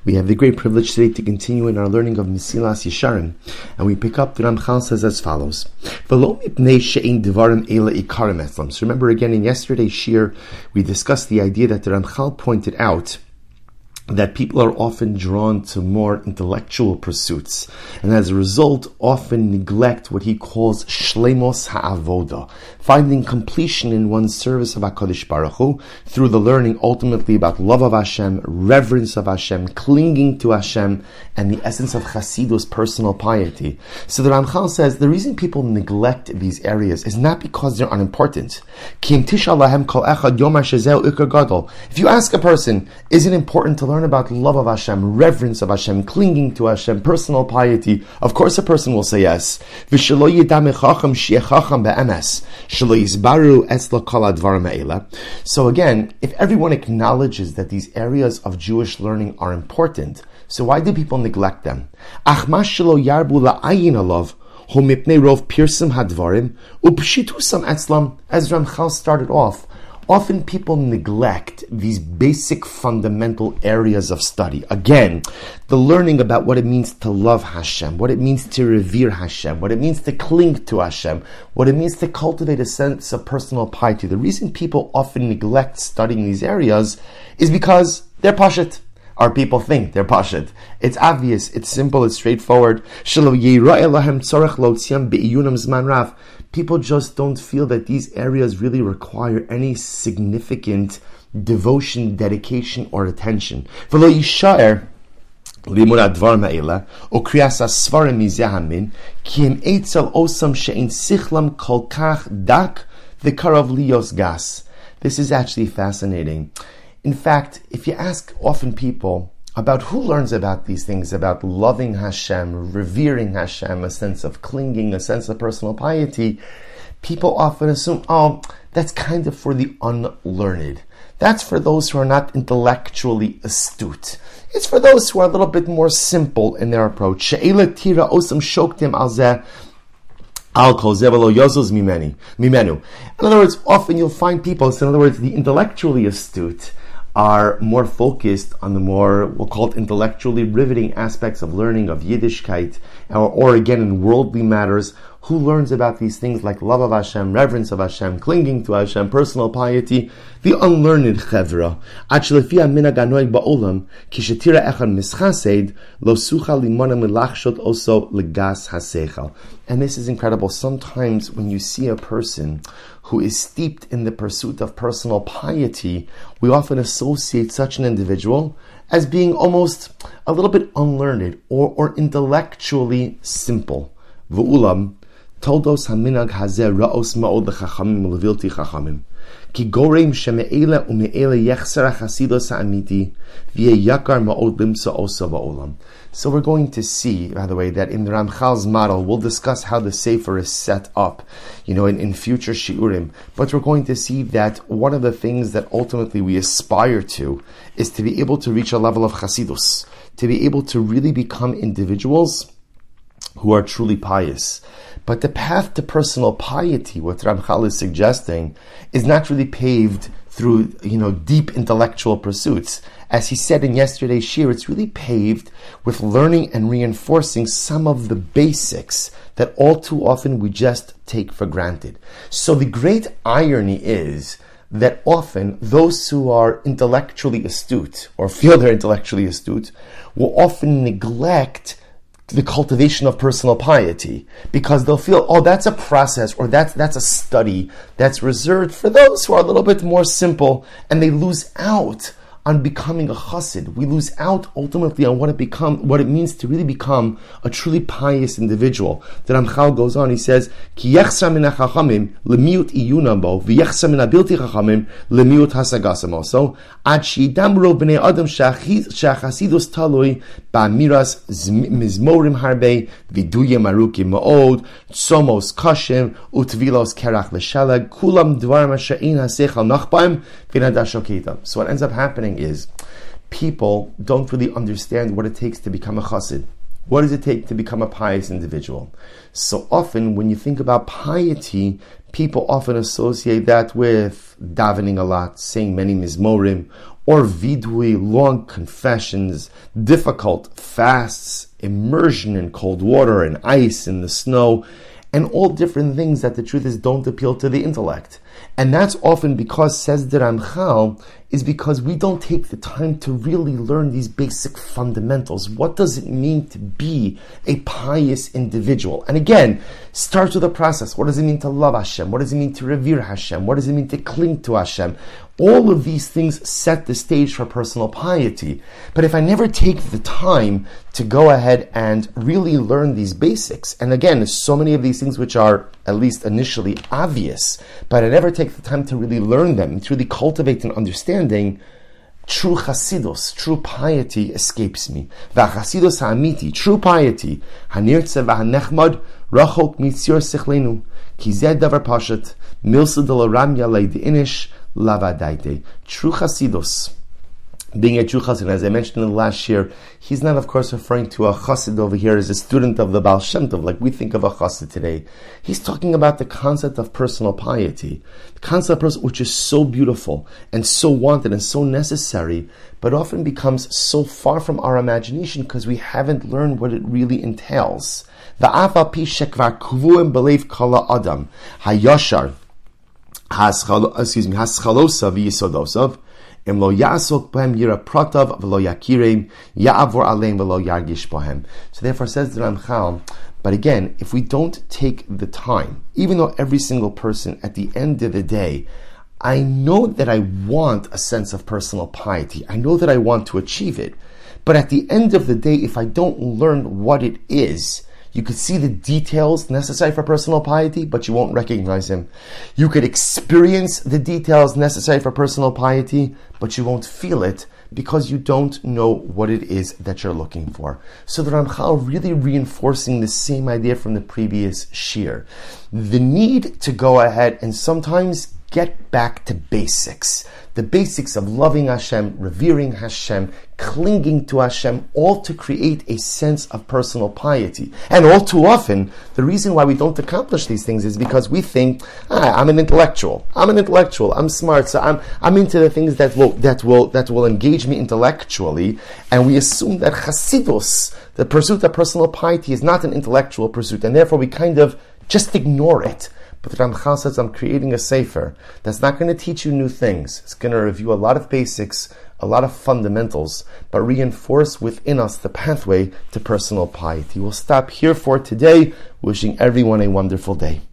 We have the great privilege today to continue in our learning of Mesilas Yesharim, and we pick up the Ramchal says as follows. So remember again in yesterday's shir, we discussed the idea that the Ramchal pointed out that people are often drawn to more intellectual pursuits, and as a result often neglect what he calls shlemos ha'avoda, finding completion in one's service of HaKadosh Baruch Hu through the learning ultimately about love of Hashem, reverence of Hashem, clinging to Hashem, and the essence of Chasidus, personal piety. So the Ramchal says the reason people neglect these areas is not because they're unimportant. If you ask a person, is it important to learn about love of Hashem, reverence of Hashem, clinging to Hashem, personal piety? Of course a person will say yes. So again, if everyone acknowledges that these areas of Jewish learning are important, so why do people neglect them? As Ramchal started off, often people neglect these basic fundamental areas of study. Again, the learning about what it means to love Hashem, what it means to revere Hashem, what it means to cling to Hashem, what it means to cultivate a sense of personal piety. The reason people often neglect studying these areas is because they're pashut. Our people think they're pashut. It's obvious, it's simple, it's straightforward. People just don't feel that these areas really require any significant devotion, dedication, or attention. The This is actually fascinating. In fact, if you ask often people about who learns about these things, about loving Hashem, revering Hashem, a sense of clinging, a sense of personal piety, people often assume, oh, that's kind of for the unlearned. That's for those who are not intellectually astute. It's for those who are a little bit more simple in their approach. In other words, often you'll find people, so in other words, the intellectually astute are more focused on the more, we'll call it intellectually riveting aspects of learning of Yiddishkeit, or again in worldly matters. Who learns about these things like love of Hashem, reverence of Hashem, clinging to Hashem, personal piety? The unlearned chevra. And this is incredible. Sometimes when you see a person who is steeped in the pursuit of personal piety, we often associate such an individual as being almost a little bit unlearned or intellectually simple. V'ulam, Toldos haminag hazeh ra'os ma'od l'chachamim u'levilti chachamim. Ki gorem sheme'ele u'me'ele yechser ha'chasidus ha'amiti v'yeh yakar ma'od limsa osa ba'olam. So we're going to see, by the way, that in the Ramchal's model, we'll discuss how the Sefer is set up, in future shiurim. But we're going to see that one of the things that ultimately we aspire to is to be able to reach a level of chasidus, to be able to really become individuals who are truly pious. But the path to personal piety, what Ramchal is suggesting, is not really paved through, deep intellectual pursuits. As he said in yesterday's shir, it's really paved with learning and reinforcing some of the basics that all too often we just take for granted. So the great irony is that often those who are intellectually astute, or feel they're intellectually astute, will often neglect the cultivation of personal piety, because they'll feel, oh, that's a process, or that's a study that's reserved for those who are a little bit more simple, and they lose out on becoming a chassid. We lose out ultimately on what it means to really become a truly pious individual. The Ramchal goes on, he says, Ki yechsa min hachachamim lemiut iyunam bo, v'yechsa min habilti chachamim lemiut hasagasam also, ad she'idamru b'nei adam she'chasidus talui ba'amiras mizmorim harbe, v'duyim arukim ma'od, tzomos kashim, utvilos kerach l'shalag, kulam dvarim ha'sha'in ha'sechal nachbaim, v'nadashokita. So what ends up happening is people don't really understand what it takes to become a chassid. What does it take to become a pious individual? So often when you think about piety, people often associate that with davening a lot, saying many mizmorim, or vidui, long confessions, difficult fasts, immersion in cold water and ice in the snow, and all different things that the truth is don't appeal to the intellect. And that's often because, says the Ramchal, is because we don't take the time to really learn these basic fundamentals. What does it mean to be a pious individual? And again, starts with a process. What does it mean to love Hashem? What does it mean to revere Hashem? What does it mean to cling to Hashem? All of these things set the stage for personal piety. But if I never take the time to go ahead and really learn these basics, and again, so many of these things which are at least initially obvious, but I never take the time to really learn them, to really cultivate an understanding, true chasidus, true piety escapes me. V'chasidus ha'amiti, true piety, hanirtze v'hanechmad, rachok mitzyor sichlenu, ki zeh davar pashat, milsa de la ramya leidinish, lavadaite. True chasidus, being a true chassid, as I mentioned in the last year, he's not, of course, referring to a chassid over here as a student of the Baal Shem Tov, like we think of a chassid today. He's talking about the concept of personal piety, the concept of person which is so beautiful and so wanted and so necessary, but often becomes so far from our imagination because we haven't learned what it really entails. Va'afa pi shekvar kuvuim belev kala adam hayashar haschalosa v'yisodosav. So therefore says the Ramchal, but again, if we don't take the time, even though every single person at the end of the day, I know that I want a sense of personal piety, I know that I want to achieve it, but at the end of the day, if I don't learn what it is, you could see the details necessary for personal piety, but you won't recognize him. You could experience the details necessary for personal piety, but you won't feel it because you don't know what it is that you're looking for. So the Ramchal really reinforcing the same idea from the previous shir. The need to go ahead and sometimes get back to basics. The basics of loving Hashem, revering Hashem, clinging to Hashem, all to create a sense of personal piety. And all too often, the reason why we don't accomplish these things is because we think, I'm an intellectual, I'm smart, so I'm into the things that will engage me intellectually, and we assume that Chasidus, the pursuit of personal piety, is not an intellectual pursuit, and therefore we kind of just ignore it. But the Ramchal says, I'm creating a sefer that's not going to teach you new things. It's going to review a lot of basics, a lot of fundamentals, but reinforce within us the pathway to personal piety. We'll stop here for today, wishing everyone a wonderful day.